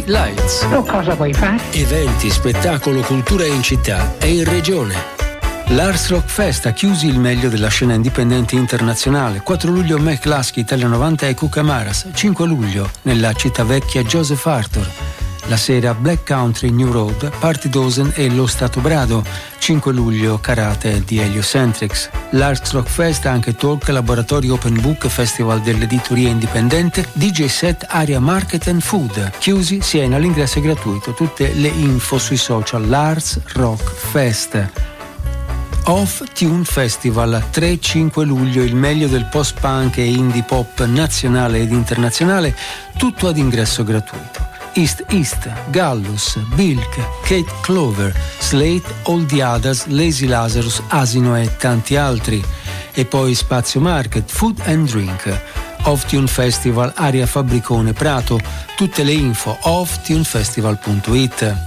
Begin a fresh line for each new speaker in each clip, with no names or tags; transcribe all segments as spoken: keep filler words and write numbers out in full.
Lights.
Tu cosa vuoi fare?
Eventi, spettacolo, cultura in città e in regione. L'Ars Rock Fest ha chiusi il meglio della scena indipendente internazionale. quattro luglio McCluskey, Italia novanta e Cucamaras. cinque luglio nella città vecchia Joseph Arthur. La sera Black Country New Road, Party Dozen e Lo Stato Brado. cinque luglio Karate di Heliocentrics. L'Arts Rock Fest ha anche Talk, Laboratorio Open Book, Festival dell'editoria indipendente, D J set, area Market and Food. Chiusi sia all'ingresso è gratuito. Tutte le info sui social. L'Arts Rock Fest. Off Tune Festival, tre e cinque luglio, il meglio del post-punk e indie pop nazionale ed internazionale, tutto ad ingresso gratuito. East East, Gallus, Bilk, Kate Clover, Slate, All the Others, Lazy Lazarus, Asino e tanti altri. E poi Spazio Market, Food and Drink. Off Tune Festival, area Fabbricone Prato, tutte le info off tune festival punto it.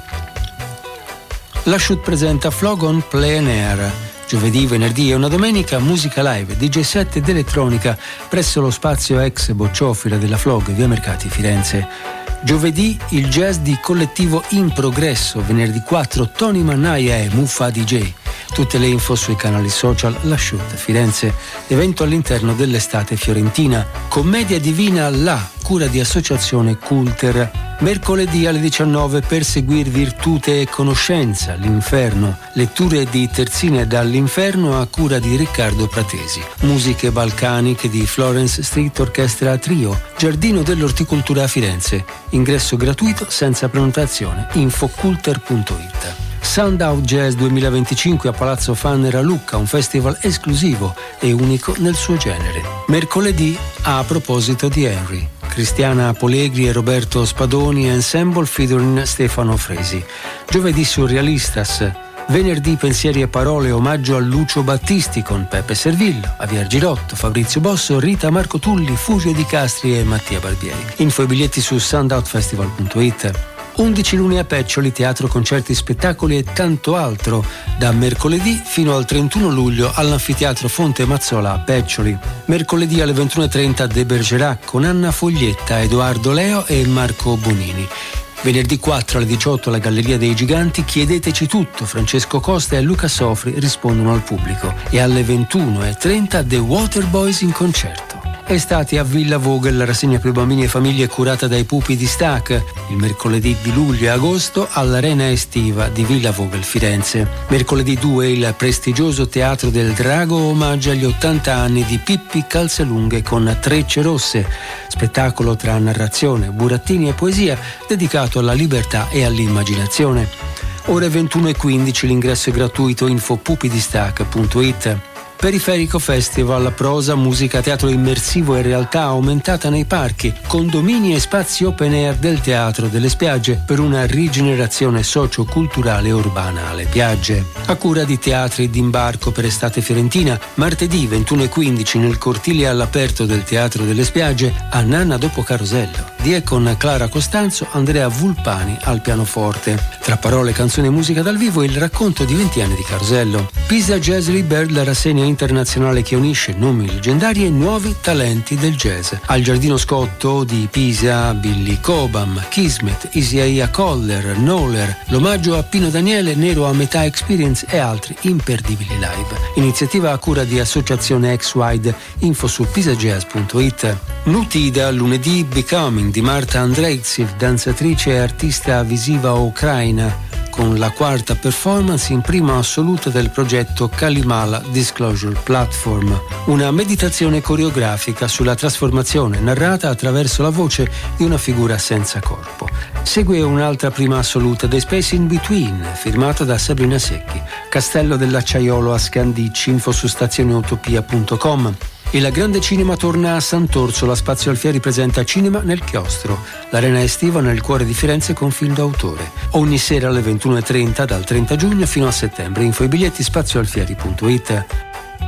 La Shoot presenta Flog on Plein Air. Giovedì, venerdì e una domenica musica live, D J set ed elettronica presso lo spazio ex Bocciofila della Flog, via Mercati, Firenze. Giovedì il jazz di Collettivo in Progresso, venerdì quattro Tony Mannaia e Muffa D J. Tutte le info sui canali social. La Shoot Firenze, evento all'interno dell'estate fiorentina. Commedia divina La, cura di associazione Culter. Mercoledì alle diciannove Perseguir virtute e conoscenza, l'Inferno. Letture di terzine dall'Inferno a cura di Riccardo Pratesi. Musiche balcaniche di Florence Street Orchestra Trio. Giardino dell'Orticoltura a Firenze. Ingresso gratuito senza prenotazione. info culter punto it. Sundown Jazz duemilaventicinque a Palazzo Fanner a Lucca, un festival esclusivo e unico nel suo genere. Mercoledì, a proposito di Henry, Cristiana Polegri e Roberto Spadoni Ensemble featuring Stefano Fresi. Giovedì Surrealistas. Venerdì Pensieri e Parole, omaggio a Lucio Battisti con Peppe Servillo, Javier Girotto, Fabrizio Bosso, Rita Marco Tulli, Furio Di Castri e Mattia Barbieri. Info e biglietti su sundown festival punto it. undici lune a Peccioli, teatro, concerti, spettacoli e tanto altro, da mercoledì fino al trentuno luglio all'Anfiteatro Fonte Mazzola a Peccioli. Mercoledì alle ventuno e trenta De Bergerac con Anna Foglietta, Edoardo Leo e Marco Bonini. Venerdì quattro alle diciotto alla Galleria dei Giganti Chiedeteci tutto, Francesco Costa e Luca Sofri rispondono al pubblico. E alle ventuno e trenta The Waterboys in concerto. Estate a Villa Vogel, la rassegna per bambini e famiglie curata dai pupi di Stac, il mercoledì di luglio e agosto all'Arena Estiva di Villa Vogel Firenze. Mercoledì due il prestigioso Teatro del Drago omaggia gli ottanta anni di Pippi Calzelunghe con Trecce Rosse, spettacolo tra narrazione, burattini e poesia dedicato alla libertà e all'immaginazione. Ore ventuno e quindici, l'ingresso è gratuito, info pupidistac punto it. Periferico Festival, prosa, musica, teatro immersivo e realtà aumentata nei parchi, condomini e spazi open air del teatro delle spiagge per una rigenerazione socio-culturale urbana alle piagge. A cura di Teatri d'Imbarco per estate fiorentina, martedì ventuno e quindici nel cortile all'aperto del Teatro delle Spiagge a Nanna dopo Carosello. Di e con Clara Costanzo, Andrea Vulpani al pianoforte. Tra parole, canzoni e musica dal vivo il racconto di venti anni di Carosello. Pisa Jazz Rebirth, la rassegna internazionale che unisce nomi leggendari e nuovi talenti del jazz. Al Giardino Scotto di Pisa, Billy Cobham, Kismet, Isaiah Coller, Noller, l'omaggio a Pino Daniele, Nero a metà Experience e altri imperdibili live. Iniziativa a cura di Associazione X-Wide, info su pisajazz punto it. Nutida, lunedì Becoming di Marta Andreevtsiv, danzatrice e artista visiva ucraina, con la quarta performance in prima assoluta del progetto Kalimala Disclosure Platform, una meditazione coreografica sulla trasformazione narrata attraverso la voce di una figura senza corpo. Segue un'altra prima assoluta, The Space in Between, firmata da Sabrina Secchi. Castello dell'Acciaiolo a Scandicci, info su stazioneutopia punto com. E la Grande Cinema torna a Sant'Orso, la Spazio Alfieri presenta Cinema nel Chiostro, l'arena estiva nel cuore di Firenze con film d'autore. Ogni sera alle ventuno e trenta dal trenta giugno fino a settembre. Info e biglietti spazio alfieri punto it.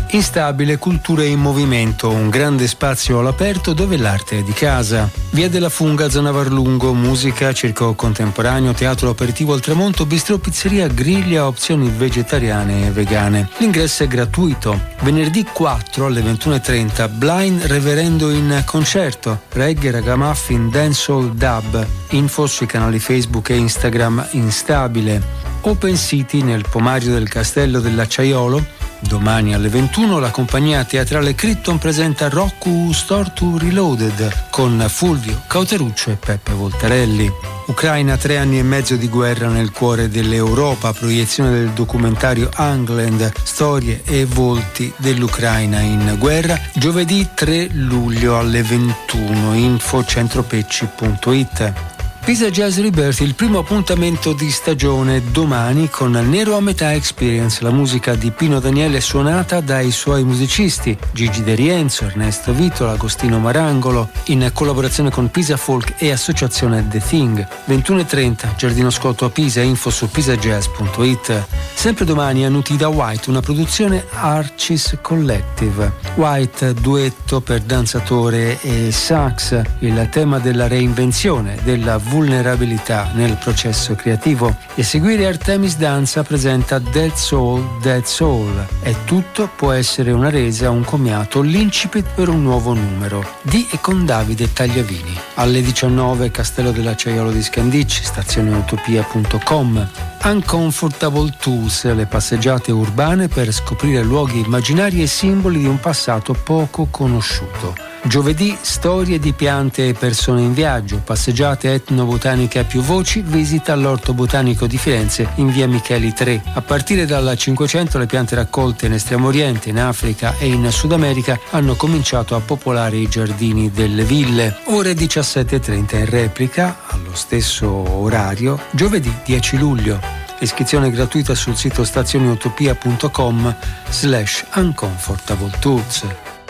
Instabile, cultura in movimento, un grande spazio all'aperto dove l'arte è di casa. Via della Funga, zona Varlungo, musica, circo contemporaneo, teatro aperitivo al tramonto, bistrò, pizzeria, griglia, opzioni vegetariane e vegane. L'ingresso è gratuito. Venerdì quattro alle ventuno e trenta, Blind Reverendo in concerto, reggae, ragamuffin, dancehall, dub. Info sui canali Facebook e Instagram Instabile. Open City nel Pomario del Castello dell'Acciaiolo. Domani alle ventuno la compagnia teatrale Krypton presenta Rocco Stortu Reloaded con Fulvio Cauteruccio e Peppe Voltarelli. Ucraina, tre anni e mezzo di guerra nel cuore dell'Europa, proiezione del documentario Angland, storie e volti dell'Ucraina in guerra, giovedì tre luglio alle ventuno, info centropecci punto it. Pisa Jazz Rebirth, il primo appuntamento di stagione domani con Nero a metà Experience, la musica di Pino Daniele suonata dai suoi musicisti Gigi De Rienzo, Ernesto Vitola, Agostino Marangolo, in collaborazione con Pisa Folk e associazione The Thing. ventuno e trenta, Giardino Scotto a Pisa, info su pisajazz punto it. Sempre domani a Nutida White, una produzione Arcis Collective. White, duetto per danzatore e sax, il tema della reinvenzione, della vulnerabilità nel processo creativo. E seguire Artemis Danza presenta Dead Soul, Dead Soul. È tutto, può essere una resa, un commiato, l'incipit per un nuovo numero. Di e con Davide Tagliavini. Alle diciannove, Castello dell'Acciaiolo di Scandicci, stazione utopia punto com. Uncomfortable Tools, le passeggiate urbane per scoprire luoghi immaginari e simboli di un passato poco conosciuto. Giovedì, storie di piante e persone in viaggio, passeggiate etnobotaniche a più voci, visita all'Orto Botanico di Firenze in via Micheli tre. A partire dal Cinquecento le piante raccolte in Estremo Oriente, in Africa e in Sud America hanno cominciato a popolare i giardini delle ville. Ore diciassette e trenta in replica, allo stesso orario, giovedì dieci luglio. Iscrizione gratuita sul sito stazioneutopia punto com slash uncomfortable tools.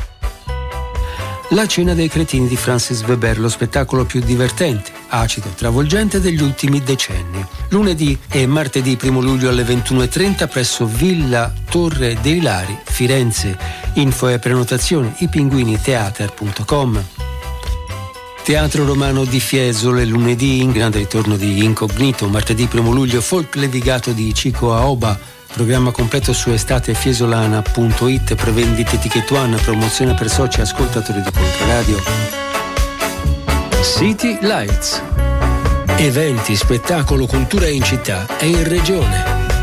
La cena dei cretini di Francis Weber, lo spettacolo più divertente, acido e travolgente degli ultimi decenni. Lunedì e martedì primo luglio alle ventuno e trenta presso Villa Torre dei Lari, Firenze. Info e prenotazioni i pinguini theater punto com. Teatro Romano di Fiesole, lunedì in grande ritorno di Incognito, martedì primo luglio folk levigato di Cico Aoba. Programma completo su estate fiesolana punto it, prevendite Ticket One, promozione per soci e ascoltatori di Controradio. City Lights. Eventi, spettacolo, cultura in città e in regione.